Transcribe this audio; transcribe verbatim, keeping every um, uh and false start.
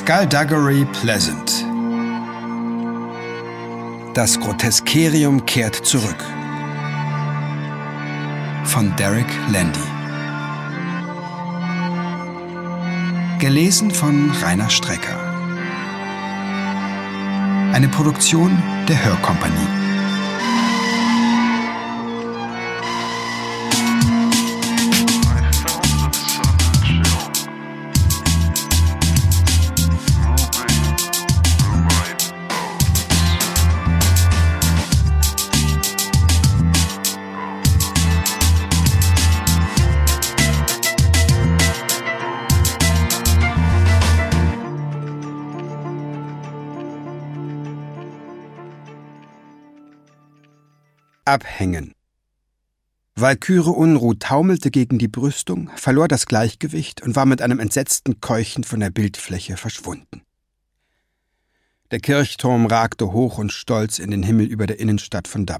Skullduggery Pleasant. Das Groteskerium kehrt zurück. Von Derek Landy. Gelesen von Rainer Strecker. Eine Produktion der Hörkompanie. Abhängen. Walküre Unruh taumelte gegen die Brüstung, verlor das Gleichgewicht und war mit einem entsetzten Keuchen von der Bildfläche verschwunden. Der Kirchturm ragte hoch und stolz in den Himmel über der Innenstadt von Dublin.